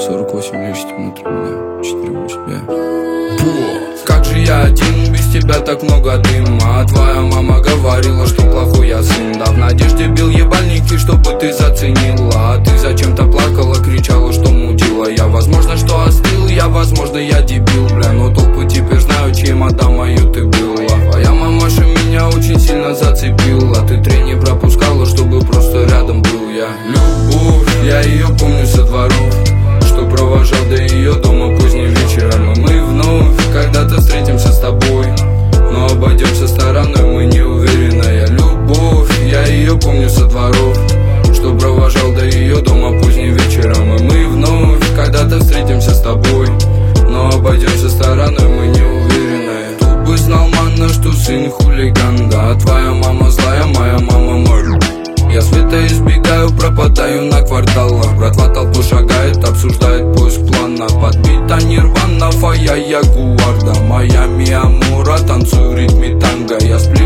48 лечите внутри меня, 4-8, Как же я один, без тебя так много дыма. Твоя мама говорила, что плохой я сын. Да в надежде бил ебальники, чтобы ты заценила. Ты зачем-то плакала, кричала, что мудила. Я, возможно, что остыл, возможно, я дебил, бля. Но толпы теперь знаю, чьей мадамою ты была. Твоя мамаша меня очень сильно зацепила. Ты трени пропускала, чтобы просто рядом был я. Любовь, я ее помню со дворов, что провожал до ее дома поздним вечером. И мы вновь когда-то встретимся с тобой, но обойдемся стороной, мы не уверенная. Любовь, я ее помню со дворов, что провожал до ее дома поздним вечером. И мы вновь когда-то встретимся с тобой, но обойдемся стороной, мы не уверенная. Кто бы знал, манна, что сын хулиган, да. Твоя мама злая, моя мама морю. Я света избегаю, пропадаю на кварталах. Братва толпу шагает, обсуждает поиск плана. Подбита нирвана, фая ягуар, да. Майами, Амура, танцую в ритме танго. Я сплю